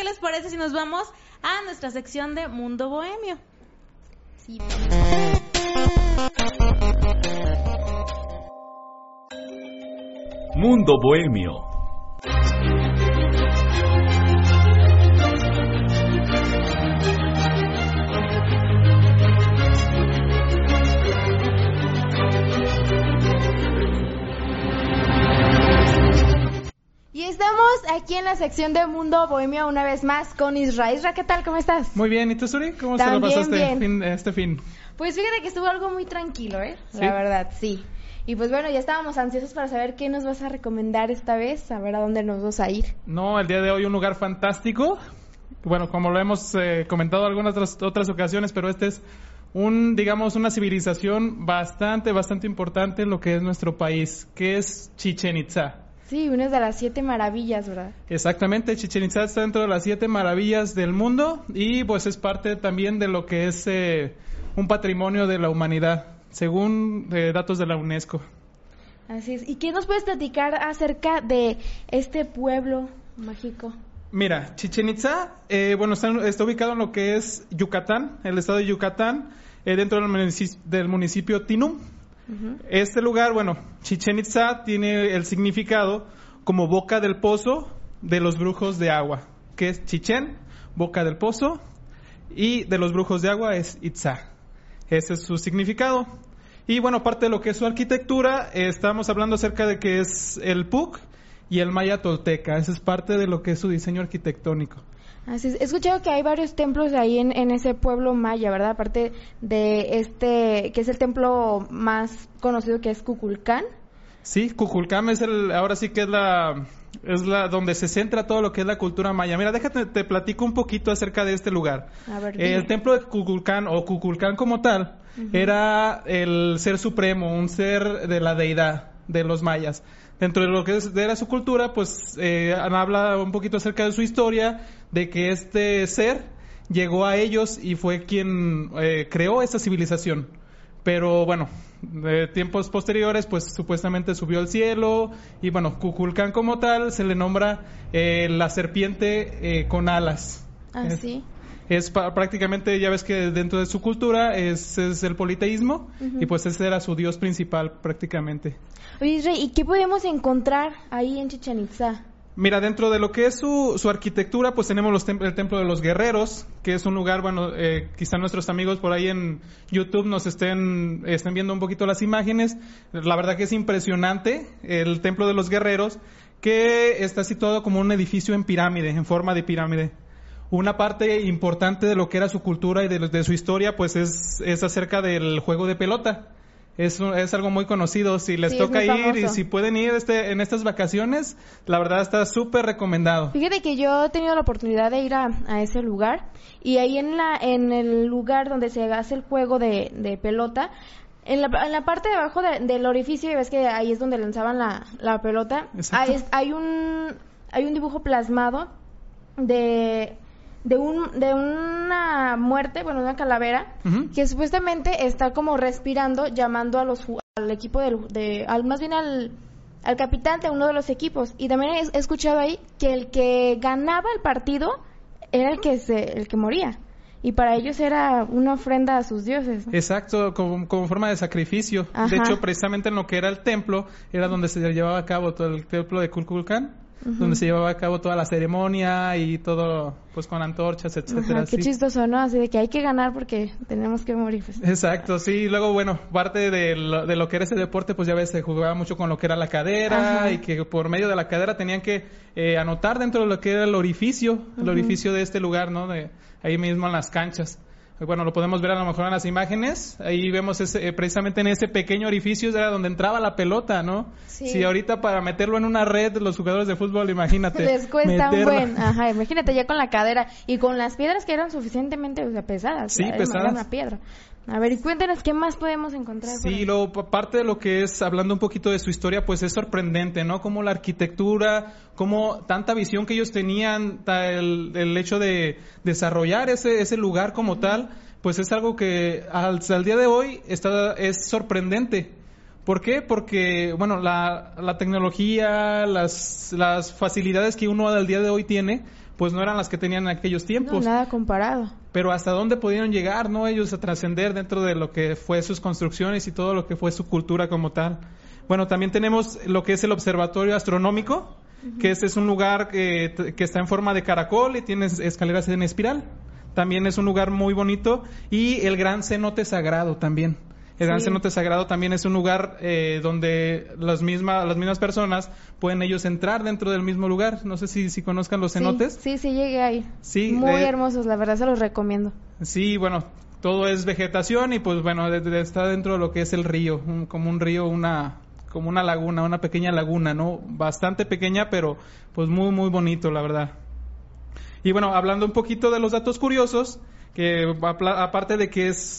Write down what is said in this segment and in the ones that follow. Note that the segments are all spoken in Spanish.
les parece si nos vamos a nuestra sección de Mundo Bohemio? Sí. Mundo Bohemio. Y estamos aquí en la sección de Mundo Bohemio una vez más con Isra. Isra, ¿qué tal? ¿Cómo estás? Muy bien, ¿y tú, Suri? ¿Cómo También se lo pasaste bien. este fin? Pues fíjate que estuvo algo muy tranquilo, ¿eh? ¿Sí? La verdad, sí. Y pues bueno, ya estábamos ansiosos para saber qué nos vas a recomendar esta vez, a ver a dónde nos vas a ir. No, el día de hoy un lugar fantástico. Bueno, como lo hemos comentado algunas otras ocasiones, pero este es una civilización bastante importante en lo que es nuestro país, que es Chichén Itzá. Sí, una de las 7 maravillas, ¿verdad? Exactamente, Chichén Itzá está dentro de las 7 maravillas del mundo y pues es parte también de lo que es un patrimonio de la humanidad, según datos de la UNESCO. Así es. ¿Y qué nos puedes platicar acerca de este pueblo mágico? Mira, Chichén Itzá, está ubicado en lo que es Yucatán, el estado de Yucatán, dentro del municipio Tinum. Uh-huh. Este lugar, Chichén Itzá tiene el significado como boca del pozo de los brujos de agua, que es Chichén, boca del pozo, y de los brujos de agua es Itzá. Ese es su significado. Y parte de lo que es su arquitectura, estamos hablando acerca de que es el PUC y el maya tolteca. Esa es parte de lo que es su diseño arquitectónico. Así es. He escuchado que hay varios templos ahí en ese pueblo maya, ¿verdad? Aparte de que es el templo más conocido, que es Kukulcán. Sí, Kukulcán ahora sí que es la donde se centra todo lo que es la cultura maya. Mira, déjate, te platico un poquito acerca de este lugar. A ver, el templo de Kukulcán, o Kukulcán como tal, uh-huh, era el ser supremo, un ser de la deidad de los mayas. Dentro de lo que era su cultura, pues habla un poquito acerca de su historia, de que este ser llegó a ellos y fue quien creó esta civilización. Pero de tiempos posteriores, pues supuestamente subió al cielo y Kukulcán como tal se le nombra la serpiente con alas. Ah, sí. Es prácticamente, ya ves que dentro de su cultura es el politeísmo, uh-huh, y pues ese era su dios principal prácticamente. Oye, Rey, ¿y qué podemos encontrar ahí en Chichén Itzá? Mira, dentro de lo que es su arquitectura, pues tenemos el Templo de los Guerreros, que es un lugar, quizá nuestros amigos por ahí en YouTube nos estén viendo un poquito las imágenes. La verdad que es impresionante el Templo de los Guerreros, que está situado como un edificio en pirámide, en forma de pirámide. Una parte importante de lo que era su cultura y de su historia, pues es acerca del juego de pelota. Es algo muy conocido. Si les toca ir y si pueden ir en estas vacaciones, la verdad está súper recomendado. Fíjate que yo he tenido la oportunidad de ir a ese lugar, y ahí en el lugar donde se hace el juego de pelota, en la parte de abajo del orificio, y ves que ahí es donde lanzaban la pelota, hay un dibujo plasmado de una muerte, una calavera, uh-huh, que supuestamente está como respirando, llamando al equipo más bien al capitán de uno de los equipos. Y también he escuchado ahí que el que ganaba el partido era el que moría, y para ellos era una ofrenda a sus dioses, ¿no? Exacto, como forma de sacrificio. Ajá. De hecho, precisamente en lo que era el templo, era donde se llevaba a cabo todo el templo de Kukulcán, uh-huh, donde se llevaba a cabo toda la ceremonia y todo, pues con antorchas, etcétera. Qué chistoso, ¿no? Así de que hay que ganar porque tenemos que morir, pues. Exacto, sí. Luego, parte de lo que era ese deporte, pues ya ves, se jugaba mucho con lo que era la cadera, ajá, y que por medio de la cadera tenían que anotar dentro de lo que era el orificio, uh-huh, de este lugar, ¿no? De ahí mismo en las canchas. Lo podemos ver a lo mejor en las imágenes. Ahí vemos precisamente en ese pequeño orificio era donde entraba la pelota, ¿no? Sí. Si ahorita para meterlo en una red, los jugadores de fútbol, imagínate. Les cuesta un buen. Ajá, imagínate ya con la cadera y con las piedras que eran suficientemente pesadas. Sí, pesadas. Era una piedra. A ver, y cuéntanos qué más podemos encontrar. Sí, parte de lo que es, hablando un poquito de su historia, pues es sorprendente, ¿no? Como la arquitectura, como tanta visión que ellos tenían, el hecho de desarrollar ese lugar como tal, pues es algo que al día de hoy es sorprendente. ¿Por qué? Porque, la tecnología, las facilidades que uno al día de hoy tiene, pues no eran las que tenían en aquellos tiempos. No, nada comparado. Pero hasta dónde pudieron llegar, ¿no? Ellos a trascender dentro de lo que fue sus construcciones y todo lo que fue su cultura como tal. Bueno, también tenemos lo que es el Observatorio Astronómico, que este es un lugar que está en forma de caracol y tiene escaleras en espiral. También es un lugar muy bonito. Y el Gran Cenote Sagrado también. El Gran Cenote Sagrado también es un lugar donde las mismas personas pueden ellos entrar dentro del mismo lugar. No sé si conozcan los cenotes. Sí, llegué ahí. Sí, muy hermosos, la verdad se los recomiendo. Sí, bueno, todo es vegetación y pues bueno, está dentro de lo que es el río, como un río, como una laguna, una pequeña laguna, ¿no? Bastante pequeña, pero pues muy, muy bonito, la verdad. Y bueno, hablando un poquito de los datos curiosos, que aparte de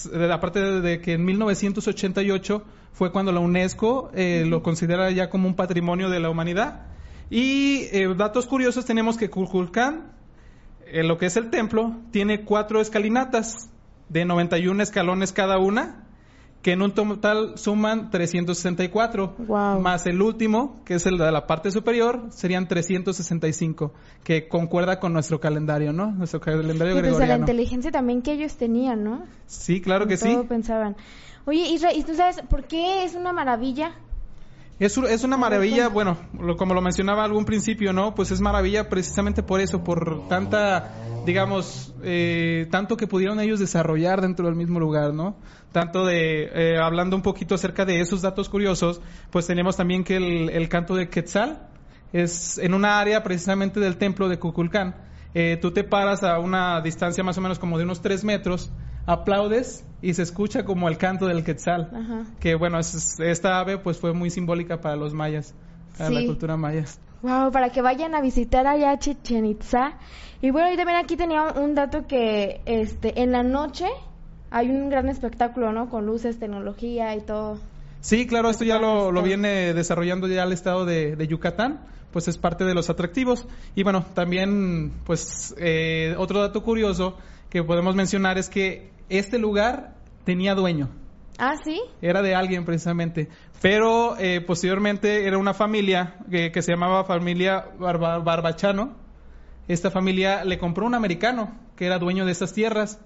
que en 1988 fue cuando la UNESCO lo considera ya como un patrimonio de la humanidad. Y datos curiosos, tenemos que Kukulcán, lo que es el templo, tiene 4 escalinatas de 91 escalones cada una, que en un total suman 364, más el último, que es el de la parte superior, serían 365, que concuerda con nuestro calendario, ¿no? Nuestro calendario gregoriano. Desde la inteligencia también que ellos tenían, ¿no? Sí, claro que sí. Todo pensaban. Oye, Isra, ¿y tú sabes por qué es una maravilla? Es una maravilla, bueno, como lo mencionaba algún principio, ¿no? Pues es maravilla precisamente por eso, por tanta, digamos, tanto que pudieron ellos desarrollar dentro del mismo lugar, ¿no? Tanto hablando un poquito acerca de esos datos curiosos, pues tenemos también que el canto de Quetzal es en una área precisamente del templo de Kukulcán. Tú te paras a una distancia más o menos como de unos 3 metros, aplaudes y se escucha como el canto del Quetzal. Ajá. Que bueno, esta ave pues fue muy simbólica para los mayas, para la cultura maya. Wow, para que vayan a visitar allá Chichén Itzá. Y bueno, y también aquí tenía un dato que en la noche hay un gran espectáculo, ¿no? Con luces, tecnología y todo. Sí, claro, esto ya lo viene desarrollando ya el estado de Yucatán, pues es parte de los atractivos. Y bueno, también pues otro dato curioso que podemos mencionar es que este lugar tenía dueño. ¿Ah, sí? Era de alguien precisamente, pero posteriormente era una familia que se llamaba familia Barbachano. Esta familia le compró un americano que era dueño de esas tierras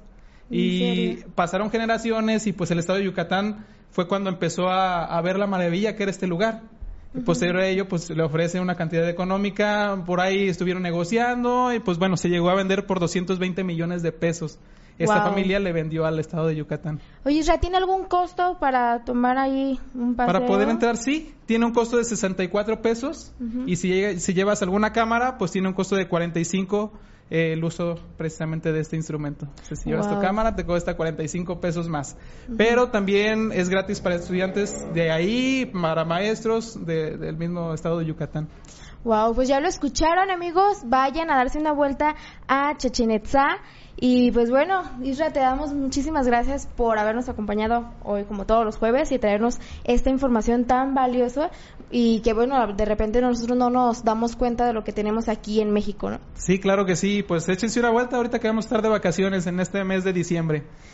y pasaron generaciones y pues el estado de Yucatán fue cuando empezó a ver la maravilla que era este lugar. Posterior a ello, pues le ofrece una cantidad económica, por ahí estuvieron negociando y pues bueno, se llegó a vender por 220 millones de pesos. Esta familia le vendió al estado de Yucatán. Oye, Isra, ¿tiene algún costo para tomar ahí un paseo? Para poder entrar, sí. Tiene un costo de 64 pesos y si llevas alguna cámara, pues tiene un costo de 45 el uso precisamente de este instrumento. O sea, si llevas tu cámara, te cuesta 45 pesos más. Pero también es gratis para estudiantes de ahí, para maestros del mismo estado de Yucatán. Wow, pues ya lo escucharon, amigos. Vayan a darse una vuelta a Chichén Itzá. Y pues bueno, Isra, te damos muchísimas gracias por habernos acompañado hoy como todos los jueves y traernos esta información tan valiosa y que bueno, de repente nosotros no nos damos cuenta de lo que tenemos aquí en México, ¿no? Sí, claro que sí, pues échense una vuelta ahorita que vamos a estar de vacaciones en este mes de diciembre.